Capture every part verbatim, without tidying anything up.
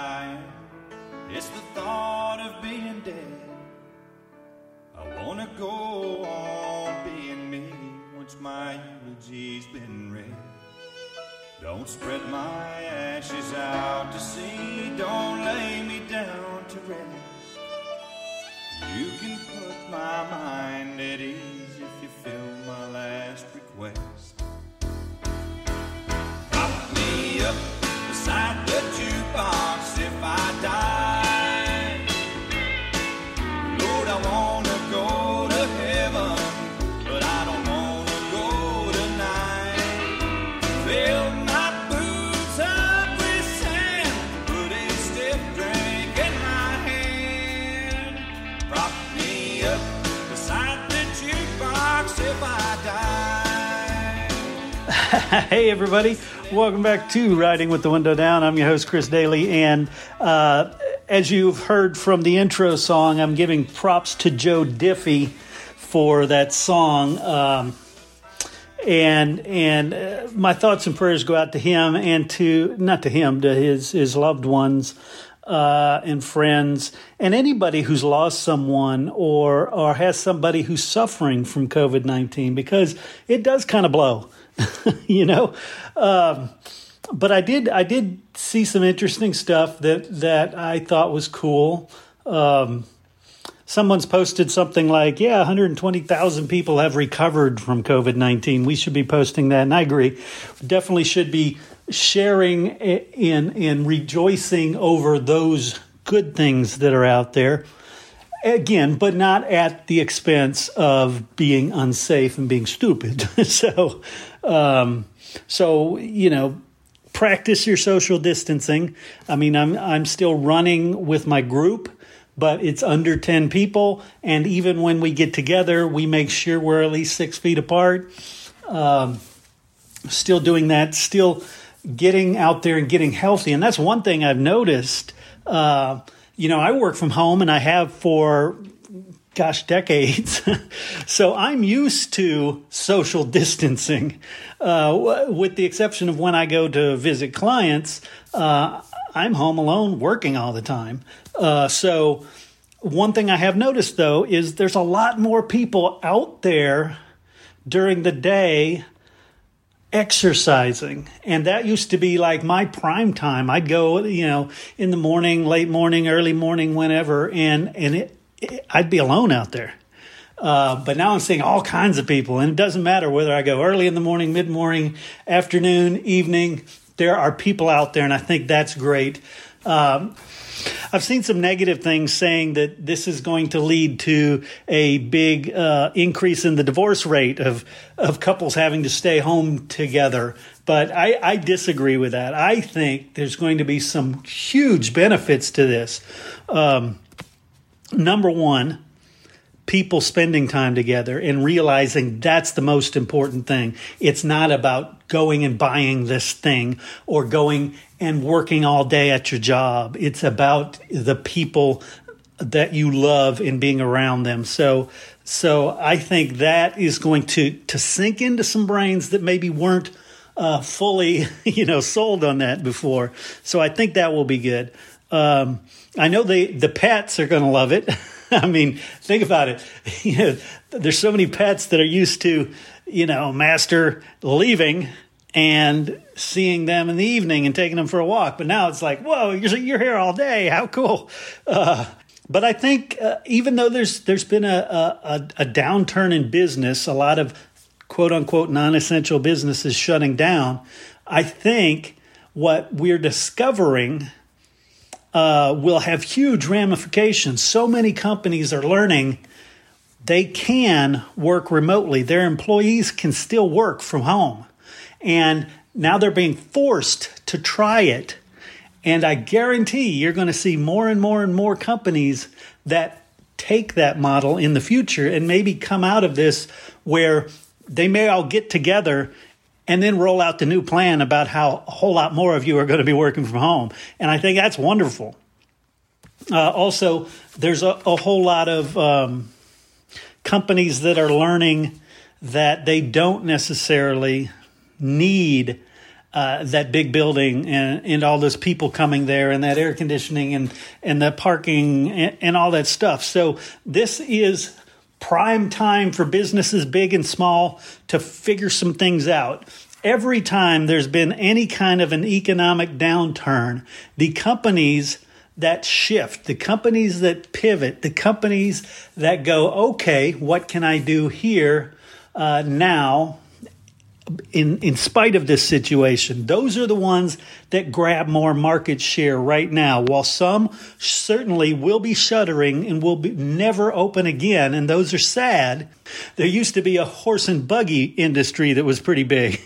dying. It's the thought of being dead. I wanna go on being me once my eulogy's been read. Don't spread my ashes out to sea. Don't lay me down to rest. You can put my mind at ease if you fill my last request. Prop me up beside the jukebox if I die. Lord, I wanna go to heaven, but I don't wanna go tonight. Fill my boots up with sand, put a stiff drink in my hand. Prop me up beside the jukebox if I die. Hey everybody, welcome back to Riding with the Window Down. I'm your host Chris Daly, and uh, as you've heard from the intro song, I'm giving props to Joe Diffie for that song. Um, and and uh, my thoughts and prayers go out to him and to, not to him, to his, his loved ones uh, and friends, and anybody who's lost someone or, or has somebody who's suffering from covid nineteen, because it does kind of blow. you know, um, but I did I did see some interesting stuff that, that I thought was cool. Um, someone's posted something like, yeah, one hundred twenty thousand people have recovered from covid nineteen. We should be posting that, and I agree. Definitely should be sharing in in rejoicing over those good things that are out there. Again, but not at the expense of being unsafe and being stupid. so, um, so you know, practice your social distancing. I mean, I'm I'm still running with my group, but it's under ten people, and even when we get together, we make sure we're at least six feet apart. Um, still doing that. Still getting out there and getting healthy, and that's one thing I've noticed. Uh, You know, I work from home, and I have for, gosh, decades. So I'm used to social distancing, uh, with the exception of when I go to visit clients. Uh, I'm home alone working all the time. Uh, so one thing I have noticed, though, is there's a lot more people out there during the day exercising, and that used to be like my prime time. I'd go, you know, in the morning, late morning, early morning, whenever, and and it, it, I'd be alone out there. Uh, but now I'm seeing all kinds of people, and it doesn't matter whether I go early in the morning, mid morning, afternoon, evening. There are people out there, and I think that's great. Um, I've seen some negative things saying that this is going to lead to a big uh, increase in the divorce rate of, of couples having to stay home together. But I, I disagree with that. I think there's going to be some huge benefits to this. Um, number one, people spending time together and realizing that's the most important thing. It's not about going and buying this thing or going and working all day at your job. It's about the people that you love and being around them. So, so I think that is going to, to sink into some brains that maybe weren't uh, fully, you know, sold on that before. So I think that will be good. Um, I know the, the pets are going to love it. I mean, think about it. You know, there's so many pets that are used to, you know, master leaving and seeing them in the evening and taking them for a walk. But now it's like, whoa, you're, you're here all day. How cool. Uh, but I think uh, even though there's there's been a, a, a downturn in business, a lot of quote unquote non-essential businesses shutting down, I think what we're discovering uh, will have huge ramifications. So many companies are learning they can work remotely. Their employees can still work from home. And now they're being forced to try it. And I guarantee you're going to see more and more and more companies that take that model in the future and maybe come out of this where they may all get together and then roll out the new plan about how a whole lot more of you are going to be working from home. And I think that's wonderful. Uh, also, there's a, a whole lot of um, companies that are learning that they don't necessarily need uh, that big building and, and all those people coming there and that air conditioning and, and the parking and, and all that stuff. So this is prime time for businesses big and small to figure some things out. Every time there's been any kind of an economic downturn, the companies that shift, the companies that pivot, the companies that go, okay, what can I do here uh, now in, in spite of this situation? Those are the ones that grab more market share right now, while some certainly will be shuttering and will be never open again, and those are sad. There used to be a horse and buggy industry that was pretty big.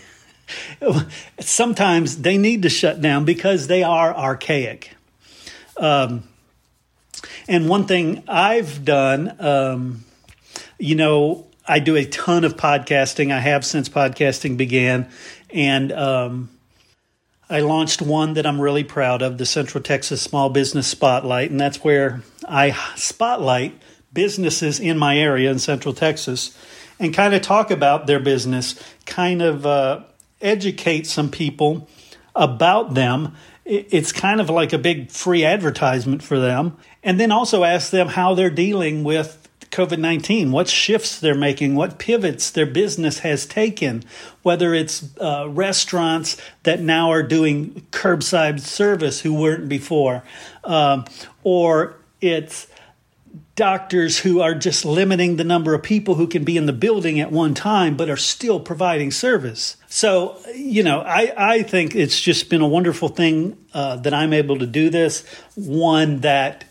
Sometimes they need to shut down because they are archaic. Um, and one thing I've done, um, you know, I do a ton of podcasting. I have since podcasting began. And um, I launched one that I'm really proud of, the Central Texas Small Business Spotlight. And that's where I spotlight businesses in my area in Central Texas and kind of talk about their business, kind of uh, educate some people about them. It's kind of like a big free advertisement for them. And then also ask them how they're dealing with covid nineteen, what shifts they're making, what pivots their business has taken, whether it's uh, restaurants that now are doing curbside service who weren't before, um, or it's doctors who are just limiting the number of people who can be in the building at one time, but are still providing service. So, you know, I, I think it's just been a wonderful thing uh, that I'm able to do this. One that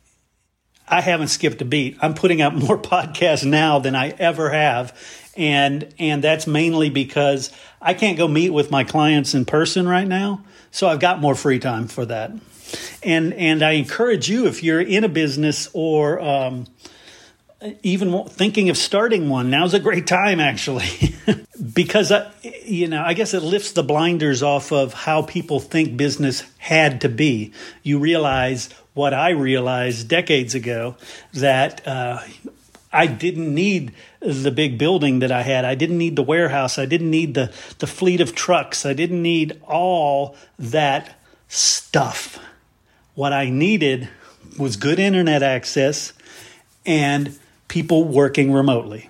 I haven't skipped a beat. I'm putting out more podcasts now than I ever have. And, and that's mainly because I can't go meet with my clients in person right now. So I've got more free time for that. And and I encourage you, if you're in a business or um, even thinking of starting one, now's a great time, actually, because, I, you know, I guess it lifts the blinders off of how people think business had to be. You realize what I realized decades ago, that uh, I didn't need the big building that I had. I didn't need the warehouse. I didn't need the, the fleet of trucks. I didn't need all that stuff. What I needed was good internet access and people working remotely.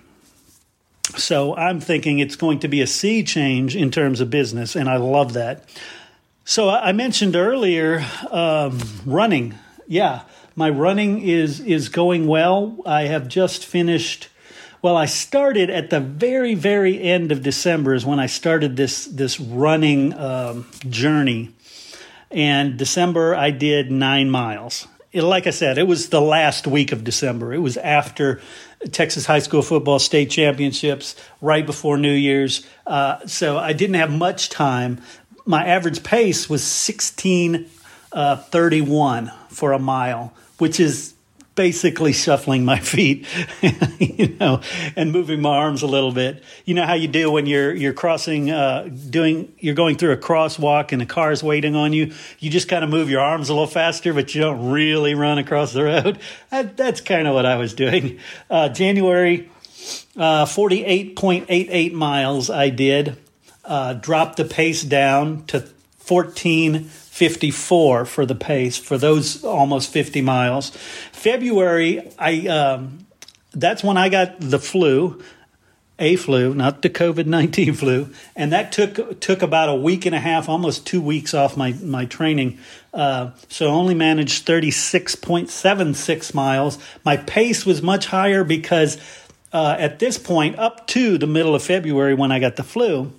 So I'm thinking it's going to be a sea change in terms of business, and I love that. So I mentioned earlier um, running. Yeah, my running is is going well. I have just finished. Well, I started at the very, very end of December is when I started this this running um, journey. And December, I did nine miles. It, like I said, it was the last week of December. It was after Texas High School Football State Championships, right before New Year's. Uh, so I didn't have much time. My average pace was sixteen thirty-one for a mile, which is basically shuffling my feet, you know, and moving my arms a little bit. You know how you do when you're you're crossing, uh, doing, you're going through a crosswalk and a car's waiting on you. You just kind of move your arms a little faster, but you don't really run across the road. That, that's kind of what I was doing. Uh, January, uh, forty-eight point eight eight miles I did. Uh, dropped the pace down to fourteen fifty-four for the pace for those almost fifty miles. February, I um, that's when I got the flu, a flu, not the covid nineteen flu, and that took took about a week and a half, almost two weeks off my my training. Uh, so I only managed thirty-six point seven six miles. My pace was much higher because uh, at this point, up to the middle of February when I got the flu,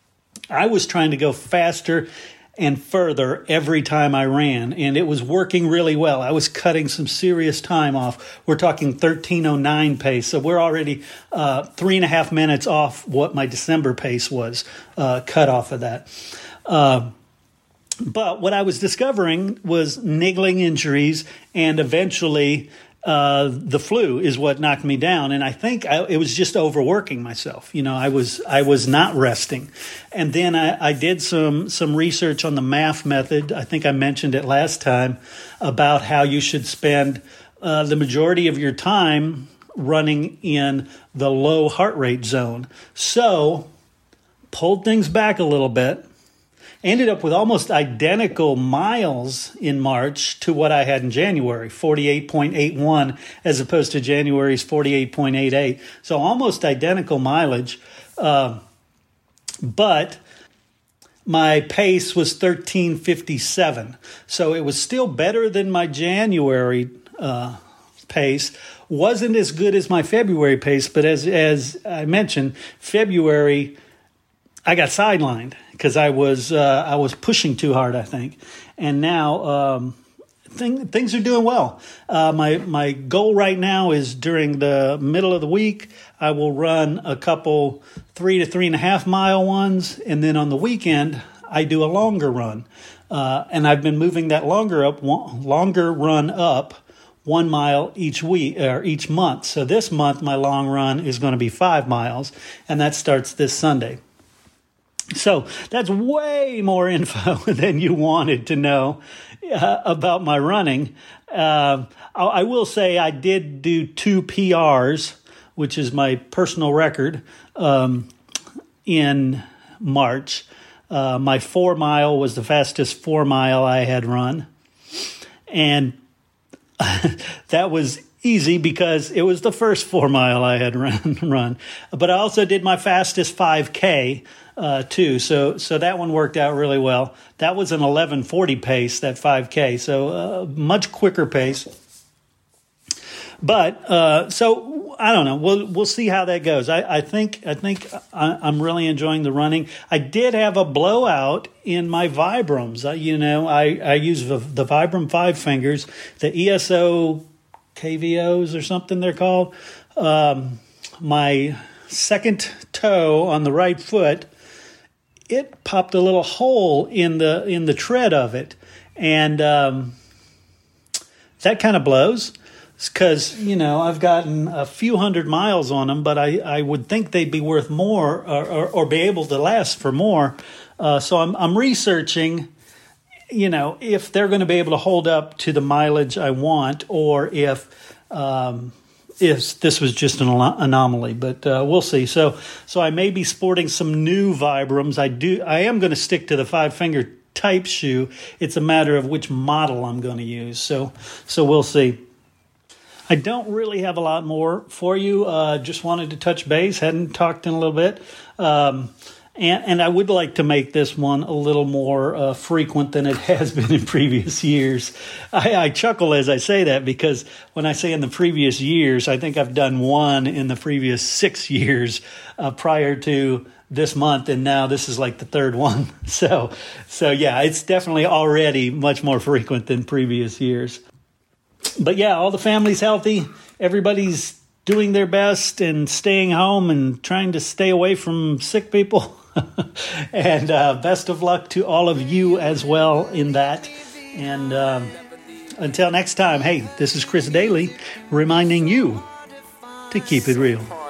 I was trying to go faster and further every time I ran, and it was working really well. I was cutting some serious time off. We're talking thirteen oh nine pace, so we're already uh, three and a half minutes off what my December pace was, uh, cut off of that. Uh, but what I was discovering was niggling injuries, and eventually uh, the flu is what knocked me down. And I think I, it was just overworking myself. You know, I was I was not resting. And then I, I did some some research on the M A F method. I think I mentioned it last time about how you should spend uh, the majority of your time running in the low heart rate zone. So pulled things back a little bit. ended up with almost identical miles in March to what I had in January, forty-eight point eight one as opposed to January's forty-eight point eight eight. So almost identical mileage. Uh, but my pace was thirteen fifty-seven. So it was still better than my January uh, pace. Wasn't as good as my February pace, but as as I mentioned, February I got sidelined because I was uh, I was pushing too hard, I think, and now um, thing, things are doing well. Uh, my my goal right now is during the middle of the week I will run a couple three to three and a half mile ones, and then on the weekend I do a longer run, uh, and I've been moving that longer up longer run up. One mile each week or each month. So this month, my long run is going to be five miles, and that starts this Sunday. So that's way more info than you wanted to know uh, about my running. Uh, I, I will say I did do two P Rs, which is my personal record, um, in March. Uh, my four mile was the fastest four mile I had run, and that was easy because it was the first four mile I had run. run. But I also did my fastest five K uh, too, so so that one worked out really well. That was an eleven forty pace, that five K, so a uh, much quicker pace. But uh, so I don't know. We'll we'll see how that goes. I, I think I think I, I'm really enjoying the running. I did have a blowout in my Vibrams. Uh, you know, I I use the, the Vibram Five Fingers, the E S O K V Os or something they're called. Um, my second toe on the right foot, it popped a little hole in the in the tread of it, and um, that kind of blows. Because, you know, I've gotten a few hundred miles on them, but I, I would think they'd be worth more or, or, or be able to last for more. Uh, so I'm I'm researching, you know, if they're going to be able to hold up to the mileage I want, or if um, if this was just an anomaly. But uh, we'll see. So so I may be sporting some new Vibrams. I do. I am going to stick to the five finger type shoe. It's a matter of which model I'm going to use. So so we'll see. I don't really have a lot more for you. Uh, just wanted to touch base. Hadn't talked in a little bit. Um, and, and I would like to make this one a little more uh, frequent than it has been in previous years. I, I chuckle as I say that because when I say in the previous years, I think I've done one in the previous six years uh, prior to this month, and now this is like the third one. So, so yeah, it's definitely already much more frequent than previous years. But yeah, all the family's healthy. Everybody's doing their best and staying home and trying to stay away from sick people. And uh, best of luck to all of you as well in that. And um, until next time, hey, this is Chris Daly reminding you to keep it real.